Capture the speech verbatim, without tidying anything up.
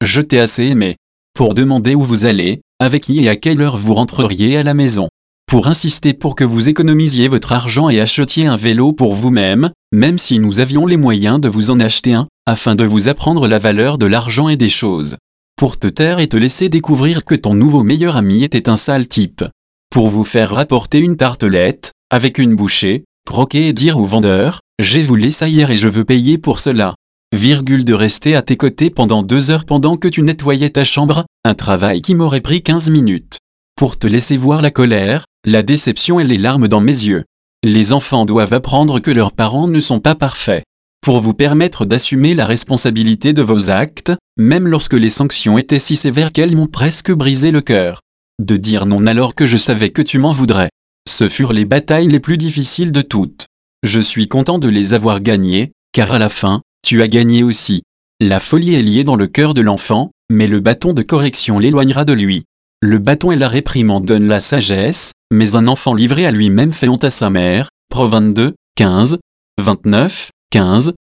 Je t'ai assez aimé pour demander où vous allez, avec qui et à quelle heure vous rentreriez à la maison. Pour insister pour que vous économisiez votre argent et achetiez un vélo pour vous-même, même si nous avions les moyens de vous en acheter un, afin de vous apprendre la valeur de l'argent et des choses. Pour te taire et te laisser découvrir que ton nouveau meilleur ami était un sale type. Pour vous faire rapporter une tartelette, avec une bouchée, croquer et dire au vendeur, j'ai voulu ça hier et je veux payer pour cela. Virgule de rester à tes côtés pendant deux heures pendant que tu nettoyais ta chambre, un travail qui m'aurait pris quinze minutes. Pour te laisser voir la colère, la déception et les larmes dans mes yeux. Les enfants doivent apprendre que leurs parents ne sont pas parfaits. Pour vous permettre d'assumer la responsabilité de vos actes, même lorsque les sanctions étaient si sévères qu'elles m'ont presque brisé le cœur. De dire non alors que je savais que tu m'en voudrais. Ce furent les batailles les plus difficiles de toutes. Je suis content de les avoir gagnées, car à la fin, tu as gagné aussi. La folie est liée dans le cœur de l'enfant, mais le bâton de correction l'éloignera de lui. Le bâton et la réprimande donnent la sagesse, mais un enfant livré à lui-même fait honte à sa mère. Pro vingt-deux, quinze, vingt-neuf, quinze.